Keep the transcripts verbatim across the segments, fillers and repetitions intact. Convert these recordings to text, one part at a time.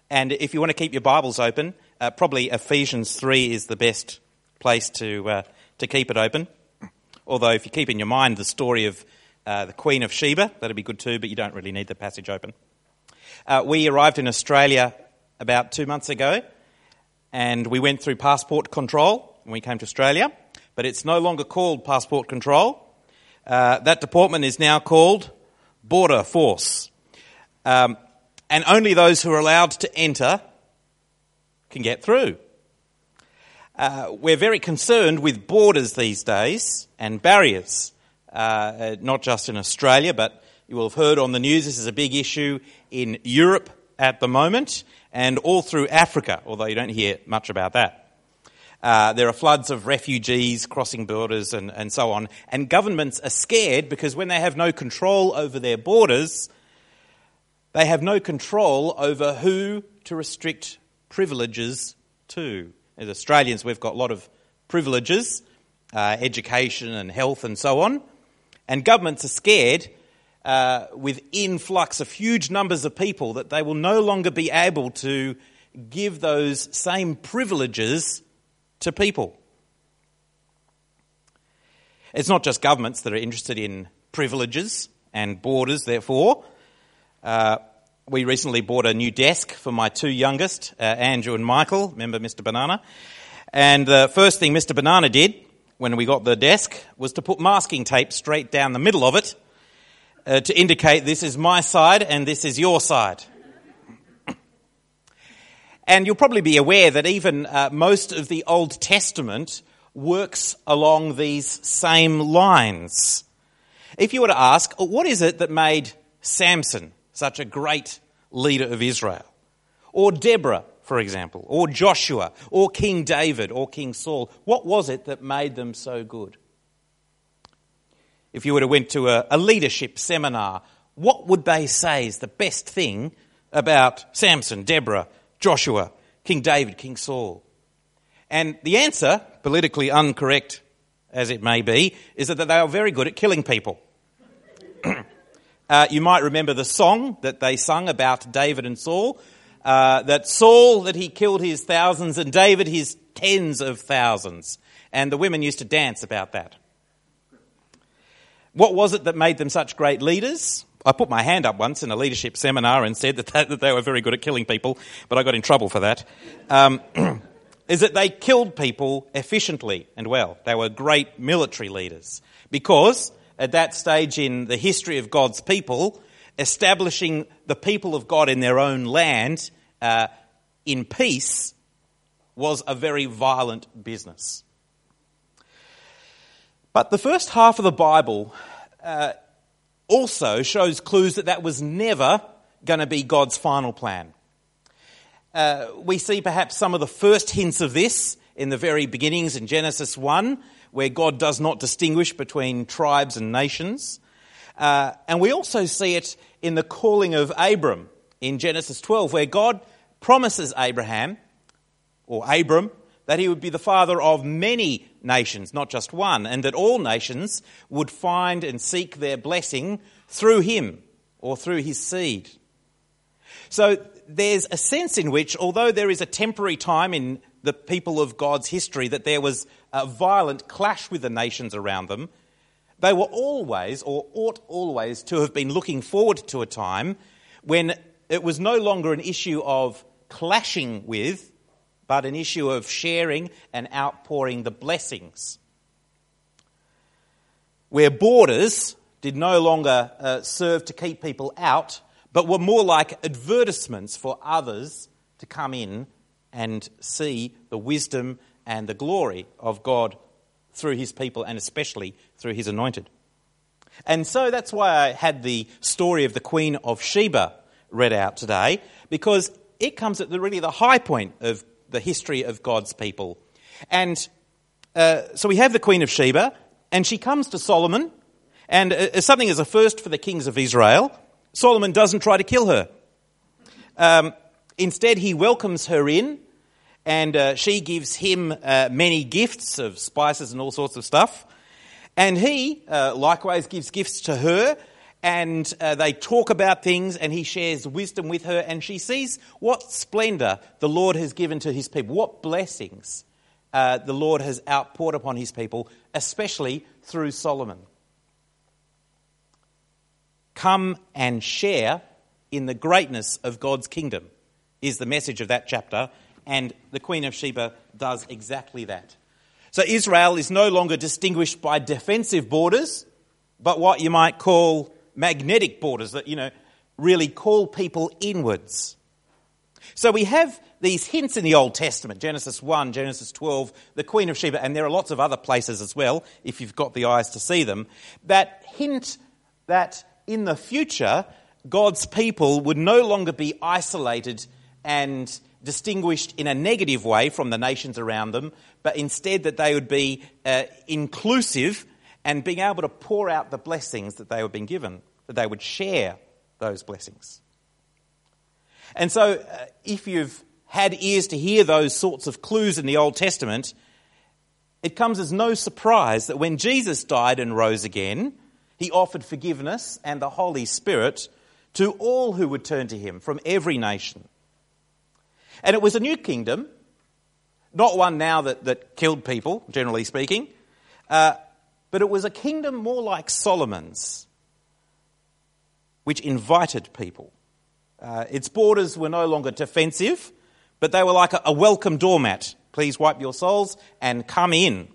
And if you want to keep your Bibles open, uh, probably Ephesians three is the best place to uh, to keep it open. Although if you keep in your mind the story of uh, the Queen of Sheba, that'd be good too, but you don't really need the passage open. Uh, we arrived in Australia about two months ago, and we went through passport control when we came to Australia, but it's no longer called passport control. Uh, that department is now called Border Force. Um, and only those who are allowed to enter can get through. Uh, we're very concerned with borders these days and barriers, uh, not just in Australia, but you will have heard on the news this is a big issue in Europe at the moment and all through Africa, although you don't hear much about that. Uh, there are floods of refugees crossing borders and, and so on. And governments are scared because when they have no control over their borders, they have no control over who to restrict privileges to. As Australians, we've got a lot of privileges, uh, education and health and so on. And governments are scared uh, with influx of huge numbers of people that they will no longer be able to give those same privileges to people. It's not just governments that are interested in privileges and borders, therefore. Uh, we recently bought a new desk for my two youngest, uh, Andrew and Michael, remember Mister Banana? And the first thing Mister Banana did when we got the desk was to put masking tape straight down the middle of it uh, to indicate this is my side and this is your side. And you'll probably be aware that even uh, most of the Old Testament works along these same lines. If you were to ask, what is it that made Samson such a great leader of Israel? Or Deborah, for example, or Joshua, or King David, or King Saul. What was it that made them so good? If you were to went to a, a leadership seminar, what would they say is the best thing about Samson, Deborah, Joshua, King David, King Saul? And the answer, politically incorrect as it may be, is that they are very good at killing people. uh, you might remember the song that they sung about David and Saul, uh, that Saul, that he killed his thousands and David his tens of thousands. And the women used to dance about that. What was it that made them such great leaders? I put my hand up once in a leadership seminar and said that, that, that they were very good at killing people, but I got in trouble for that. Um, is that they killed people efficiently and well. They were great military leaders because at that stage in the history of God's people, establishing the people of God in their own land uh, in peace was a very violent business. But the first half of the Bible uh, also shows clues that that was never going to be God's final plan. Uh, we see perhaps some of the first hints of this in the very beginnings in Genesis one, where God does not distinguish between tribes and nations. Uh, and we also see it in the calling of Abram in Genesis twelve, where God promises Abraham, or Abram, that he would be the father of many nations, not just one, and that all nations would find and seek their blessing through him or through his seed. So there's a sense in which, although there is a temporary time in the people of God's history that there was a violent clash with the nations around them, they were always, or ought always, to have been looking forward to a time when it was no longer an issue of clashing with, but an issue of sharing and outpouring the blessings. Where borders did no longer uh, serve to keep people out, but were more like advertisements for others to come in and see the wisdom and the glory of God through his people and especially through his anointed. And so that's why I had the story of the Queen of Sheba read out today, because it comes at the, really the high point of the history of God's people. And uh, so we have the Queen of Sheba, and she comes to Solomon, and uh, as something as a first for the kings of Israel, Solomon doesn't try to kill her. Um, instead, he welcomes her in, and uh, she gives him uh, many gifts of spices and all sorts of stuff. And he uh, likewise gives gifts to her, and uh, they talk about things, and he shares wisdom with her, and she sees what splendour the Lord has given to his people, what blessings uh, the Lord has outpoured upon his people, especially through Solomon. Come and share in the greatness of God's kingdom is the message of that chapter, and the Queen of Sheba does exactly that. So Israel is no longer distinguished by defensive borders, but what you might call magnetic borders that, you know, really call people inwards. So we have these hints in the Old Testament, Genesis one, Genesis twelve, the Queen of Sheba, and there are lots of other places as well, if you've got the eyes to see them, that hint that in the future, God's people would no longer be isolated and distinguished in a negative way from the nations around them, but instead that they would be uh, inclusive and being able to pour out the blessings that they were being given, that they would share those blessings. And so uh, if you've had ears to hear those sorts of clues in the Old Testament, it comes as no surprise that when Jesus died and rose again, he offered forgiveness and the Holy Spirit to all who would turn to him from every nation. And it was a new kingdom, not one now that, that killed people, generally speaking, uh, but it was a kingdom more like Solomon's, which invited people. Uh, its borders were no longer defensive, but they were like a, a welcome doormat. Please wipe your souls and come in.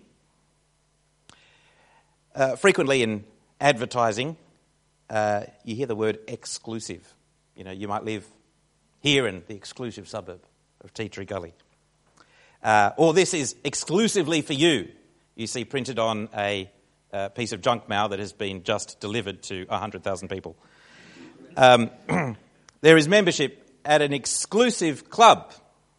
Uh, frequently in advertising, uh, you hear the word exclusive. You know, you might live here in the exclusive suburb of Tea Tree Gully. Uh, or this is exclusively for you. You see printed on a uh, piece of junk mail that has been just delivered to one hundred thousand people. Um, there is membership at an exclusive club.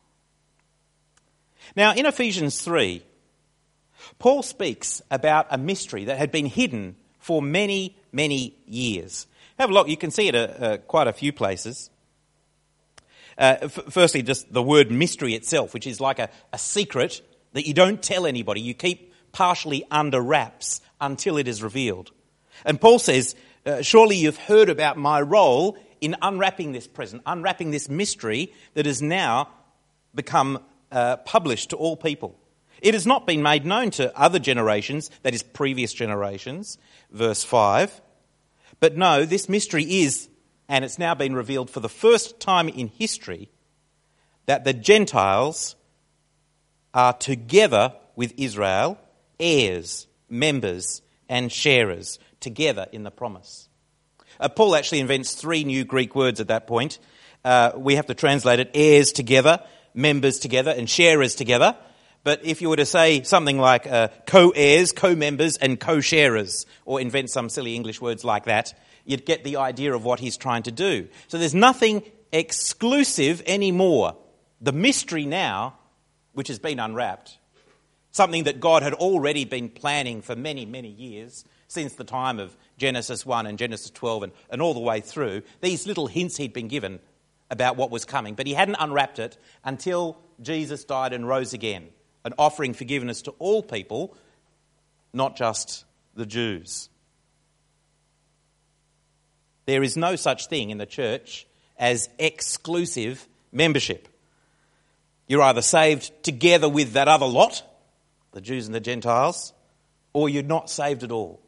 Now, in Ephesians three, Paul speaks about a mystery that had been hidden for many, many years. Have a look. You can see it at uh, quite a few places. Uh, f- firstly, just the word mystery itself, which is like a, a secret that you don't tell anybody. You keep partially under wraps until it is revealed. And Paul says, uh, surely you've heard about my role in unwrapping this present, unwrapping this mystery that has now become uh, published to all people. It has not been made known to other generations, that is previous generations, verse five. But no, this mystery is, and it's now been revealed for the first time in history, that the Gentiles are together with Israel, heirs, members, and sharers, together in the promise. Uh, Paul actually invents three new Greek words at that point. Uh, we have to translate it heirs together, members together, and sharers together. But if you were to say something like uh, co-heirs, co-members, and co-sharers, or invent some silly English words like that, you'd get the idea of what he's trying to do. So there's nothing exclusive anymore. The mystery now, which has been unwrapped, something that God had already been planning for many, many years, since the time of Genesis one and Genesis twelve and, and all the way through, these little hints he'd been given about what was coming. But he hadn't unwrapped it until Jesus died and rose again, and offering forgiveness to all people, not just the Jews. There is no such thing in the church as exclusive membership. You're either saved together with that other lot, the Jews and the Gentiles, or you're not saved at all.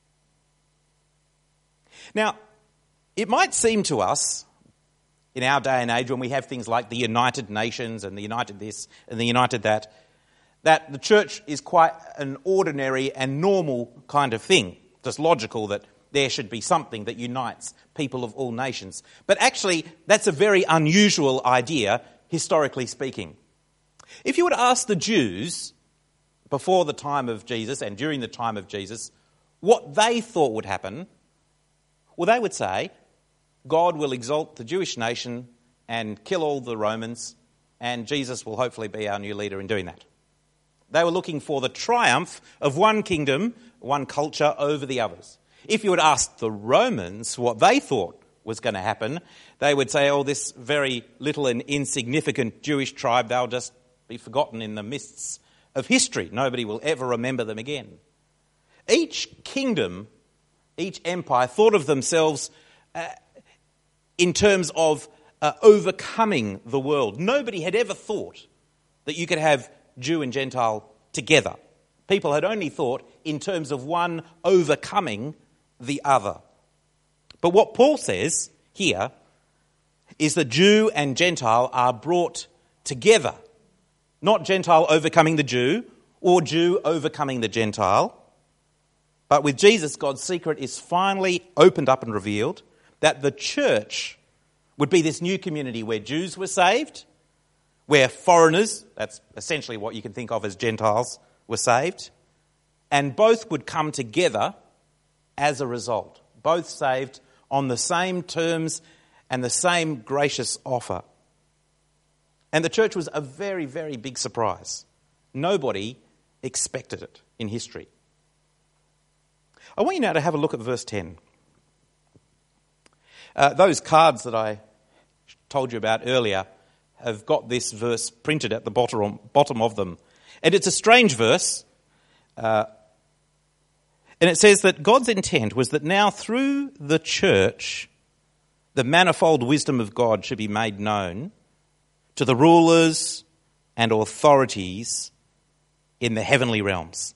Now, it might seem to us, in our day and age, when we have things like the United Nations and the United this and the United that, that the church is quite an ordinary and normal kind of thing. Just logical that there should be something that unites people of all nations. But actually, that's a very unusual idea, historically speaking. If you were to ask the Jews before the time of Jesus and during the time of Jesus what they thought would happen, well, they would say, God will exalt the Jewish nation and kill all the Romans, and Jesus will hopefully be our new leader in doing that. They were looking for the triumph of one kingdom, one culture over the others. If you would ask the Romans what they thought was going to happen, they would say, oh, this very little and insignificant Jewish tribe, they'll just be forgotten in the mists of history. Nobody will ever remember them again. Each kingdom each empire thought of themselves uh, in terms of uh, overcoming the world. Nobody had ever thought that you could have Jew and Gentile together. People had only thought in terms of one overcoming the other. But what Paul says here is that Jew and Gentile are brought together. Not Gentile overcoming the Jew or Jew overcoming the Gentile. But with Jesus, God's secret is finally opened up and revealed that the church would be this new community where Jews were saved, where foreigners, that's essentially what you can think of as Gentiles, were saved, and both would come together as a result, both saved on the same terms and the same gracious offer. And the church was a very, very big surprise. Nobody expected it in history. I want you now to have a look at verse ten. Uh, those cards that I told you about earlier have got this verse printed at the bottom, bottom of them. And it's a strange verse. Uh, and it says that God's intent was that now through the church, the manifold wisdom of God should be made known to the rulers and authorities in the heavenly realms.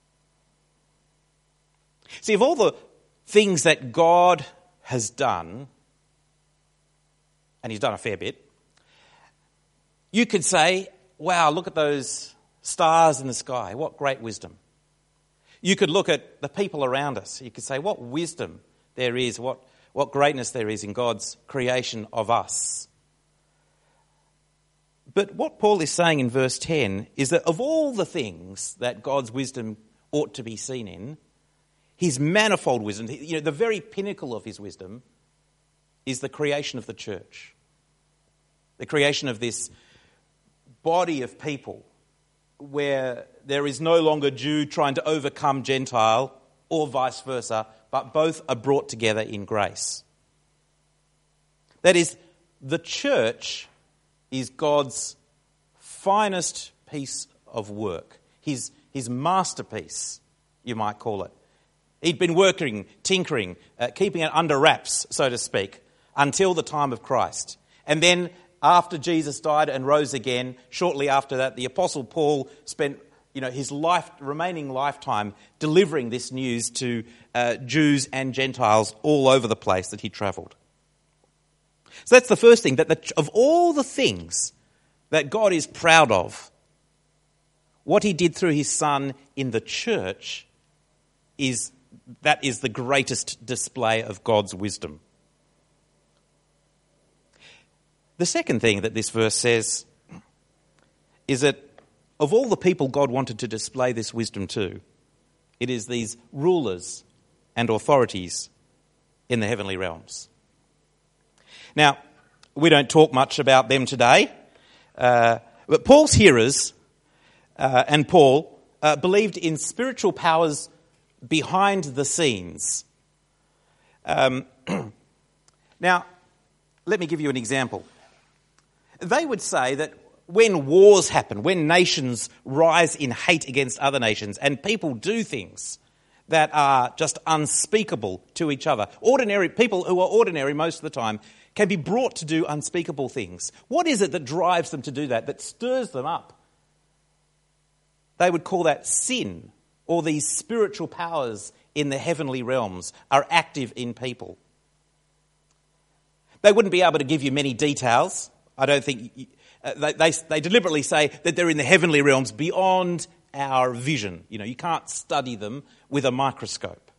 See, of all the things that God has done, and he's done a fair bit, you could say, wow, look at those stars in the sky. What great wisdom. You could look at the people around us. You could say, what wisdom there is, what, what greatness there is in God's creation of us. But what Paul is saying in verse ten is that of all the things that God's wisdom ought to be seen in, his manifold wisdom, you know, the very pinnacle of his wisdom is the creation of the church. The creation of this body of people where there is no longer Jew trying to overcome Gentile or vice versa, but both are brought together in grace. That is, the church is God's finest piece of work, his, his masterpiece, you might call it. He'd been working, tinkering, uh, keeping it under wraps, so to speak, until the time of Christ. And then after Jesus died and rose again, shortly after that, the Apostle Paul spent, you know, his life, remaining lifetime delivering this news to uh, Jews and Gentiles all over the place that he travelled. So that's the first thing, that the, of all the things that God is proud of, what he did through his Son in the church is that is the greatest display of God's wisdom. The second thing that this verse says is that of all the people God wanted to display this wisdom to, it is these rulers and authorities in the heavenly realms. Now, we don't talk much about them today, uh, but Paul's hearers uh, and Paul uh, believed in spiritual powers behind the scenes. Um, now, let me give you an example. They would say that when wars happen, when nations rise in hate against other nations and people do things that are just unspeakable to each other, ordinary people who are ordinary most of the time can be brought to do unspeakable things. What is it that drives them to do that, that stirs them up? They would call that sin, or these spiritual powers in the heavenly realms are active in people. They wouldn't be able to give you many details. I don't think... You, uh, they, they, they deliberately say that they're in the heavenly realms beyond our vision. You know, you can't study them with a microscope.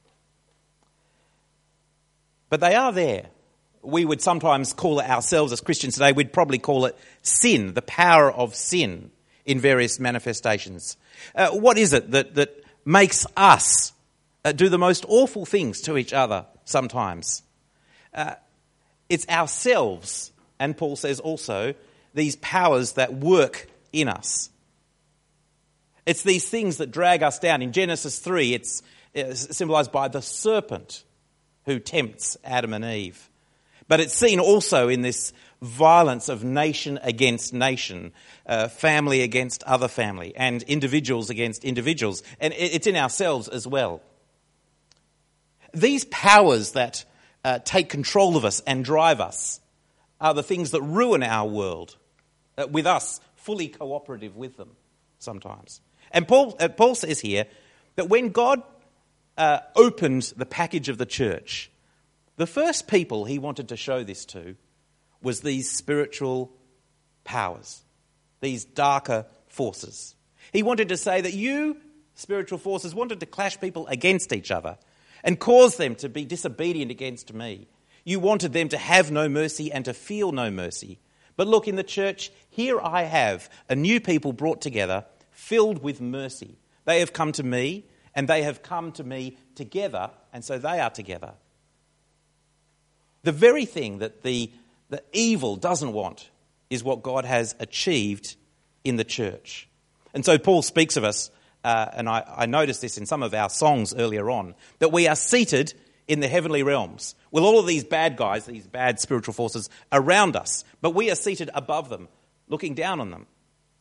But they are there. We would sometimes call it ourselves as Christians today, we'd probably call it sin, the power of sin in various manifestations. Uh, what is it that... that makes us uh, do the most awful things to each other sometimes? Uh, it's ourselves, and Paul says also, these powers that work in us. It's these things that drag us down. In Genesis three, it's, it's symbolised by the serpent who tempts Adam and Eve. But it's seen also in this violence of nation against nation, uh, family against other family, and individuals against individuals. And it's in ourselves as well. these powers that uh, take control of us and drive us are the things that ruin our world, uh, with us fully cooperative with them sometimes. And Paul, uh, Paul says here that when God uh, opened the package of the church, the first people he wanted to show this to was these spiritual powers, these darker forces. He wanted to say that you, spiritual forces, wanted to clash people against each other and cause them to be disobedient against me. You wanted them to have no mercy and to feel no mercy. But look, in the church, here I have a new people brought together, filled with mercy. They have come to me, and they have come to me together, and so they are together. The very thing that the, the evil doesn't want is what God has achieved in the church. And so Paul speaks of us, uh, and I, I noticed this in some of our songs earlier on, that we are seated in the heavenly realms with all of these bad guys, these bad spiritual forces around us, but we are seated above them, looking down on them.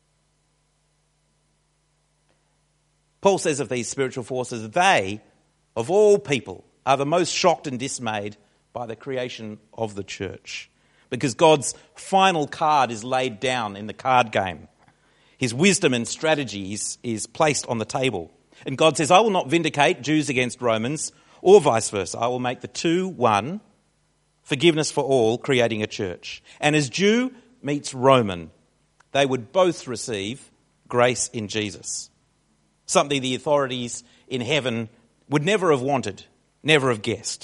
Paul says of these spiritual forces, they, of all people, are the most shocked and dismayed by the creation of the church, because God's final card is laid down in the card game. His wisdom and strategy is, is placed on the table. And God says, I will not vindicate Jews against Romans, or vice versa. I will make the two one, forgiveness for all, creating a church. And as Jew meets Roman, they would both receive grace in Jesus. Something the authorities in heaven would never have wanted, never have guessed.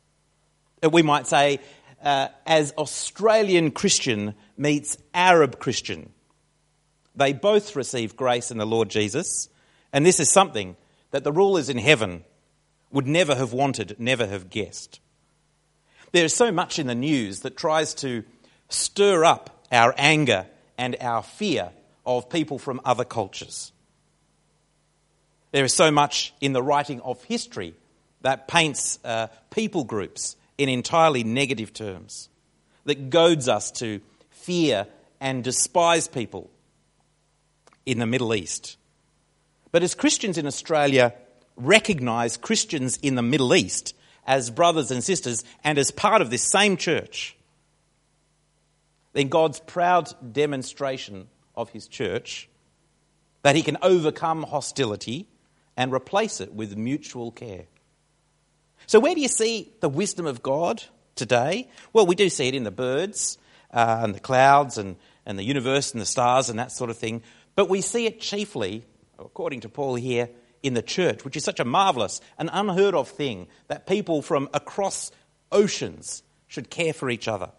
We might say, uh, as Australian Christian meets Arab Christian, they both receive grace in the Lord Jesus, and this is something that the rulers in heaven would never have wanted, never have guessed. There is so much in the news that tries to stir up our anger and our fear of people from other cultures. There is so much in the writing of history that paints uh, people groups in entirely negative terms, that goads us to fear and despise people in the Middle East. But as Christians in Australia recognise Christians in the Middle East as brothers and sisters and as part of this same church, then God's proud demonstration of his church that he can overcome hostility and replace it with mutual care. So where do you see the wisdom of God today? Well, we do see it in the birds uh, and the clouds and, and the universe and the stars and that sort of thing. But we see it chiefly, according to Paul here, in the church, which is such a marvellous and unheard of thing that people from across oceans should care for each other.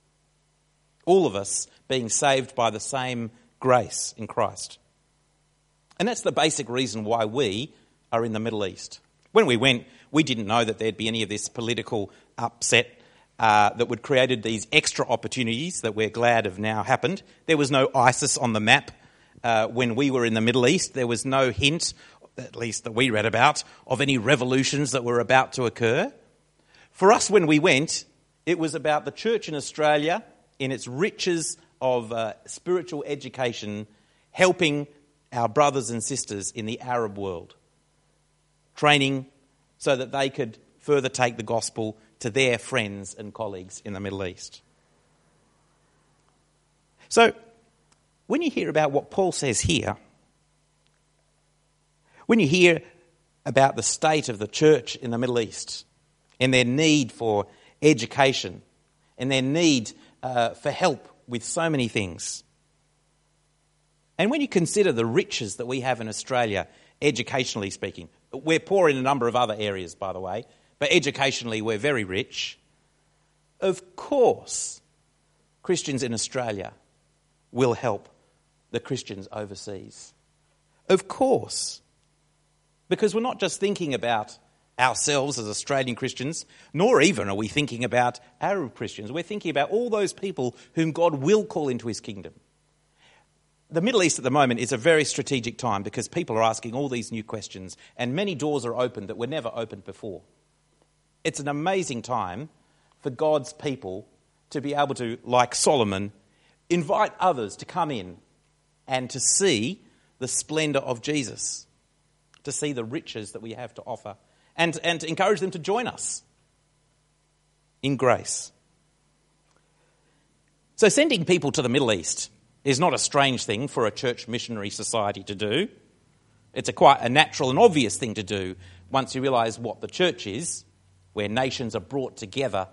All of us being saved by the same grace in Christ. And that's the basic reason why we are in the Middle East. When we went, we didn't know that there'd be any of this political upset uh, that would created these extra opportunities that we're glad have now happened. There was no ISIS on the map uh, when we were in the Middle East. There was no hint, at least that we read about, of any revolutions that were about to occur. For us, when we went, it was about the church in Australia, in its riches of uh, spiritual education, helping our brothers and sisters in the Arab world, training so that they could further take the gospel to their friends and colleagues in the Middle East. So, when you hear about what Paul says here, when you hear about the state of the church in the Middle East and their need for education and their need uh, for help with so many things, and when you consider the riches that we have in Australia, educationally speaking, we're poor in a number of other areas, by the way, but educationally we're very rich. Of course, Christians in Australia will help the Christians overseas. Of course. Because we're not just thinking about ourselves as Australian Christians, nor even are we thinking about Arab Christians. We're thinking about all those people whom God will call into his kingdom. The Middle East at the moment is a very strategic time because people are asking all these new questions and many doors are opened that were never opened before. It's an amazing time for God's people to be able to, like Solomon, invite others to come in and to see the splendour of Jesus, to see the riches that we have to offer and, and encourage them to join us in grace. So sending people to the Middle East is not a strange thing for a church missionary society to do. It's a quite a natural and obvious thing to do once you realise what the church is, where nations are brought together.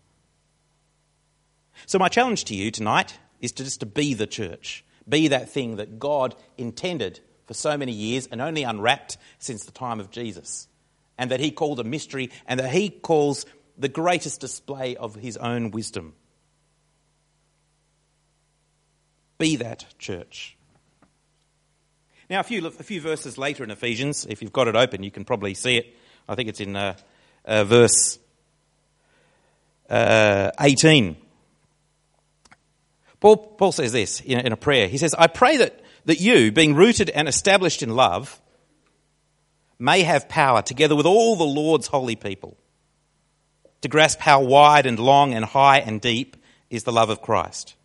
So my challenge to you tonight is to just to be the church. Be that thing that God intended for so many years and only unwrapped since the time of Jesus. And that he called a mystery, and that he calls the greatest display of his own wisdom. Be that church. Now, a few, a few verses later in Ephesians, if you've got it open, you can probably see it. I think it's in uh, uh, verse uh, eighteen. Paul, Paul says this in, in a prayer. He says, I pray that, that you, being rooted and established in love, may have power, together with all the Lord's holy people, to grasp how wide and long and high and deep is the love of Christ.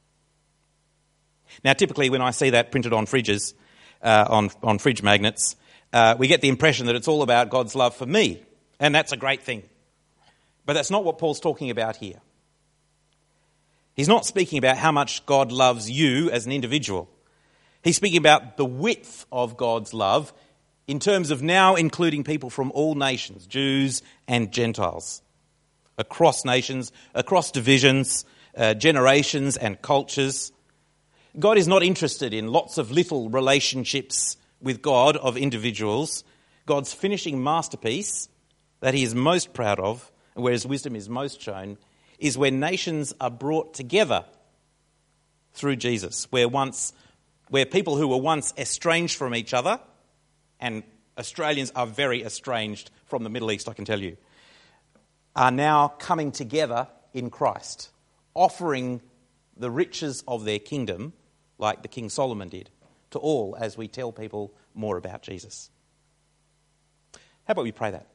Now, typically when I see that printed on fridges, uh, on, on fridge magnets, uh, we get the impression that it's all about God's love for me. And that's a great thing. But that's not what Paul's talking about here. He's not speaking about how much God loves you as an individual. He's speaking about the width of God's love in terms of now including people from all nations, Jews and Gentiles, across nations, across divisions, uh, generations and cultures. God is not interested in lots of little relationships with God of individuals. God's finishing masterpiece that he is most proud of, and where his wisdom is most shown, is when nations are brought together through Jesus, where once, where people who were once estranged from each other, and Australians are very estranged from the Middle East, I can tell you, are now coming together in Christ, offering the riches of their kingdom, like the King Solomon did, to all as we tell people more about Jesus. How about we pray that?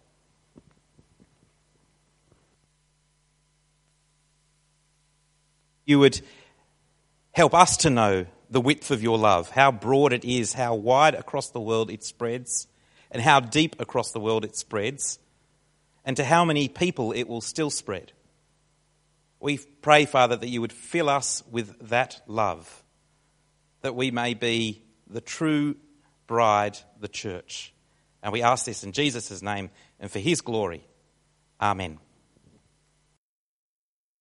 You would help us to know the width of your love, how broad it is, how wide across the world it spreads, and how deep across the world it spreads, and to how many people it will still spread. We pray, Father, that you would fill us with that love, that we may be the true bride, the church. And we ask this in Jesus' name and for his glory. Amen.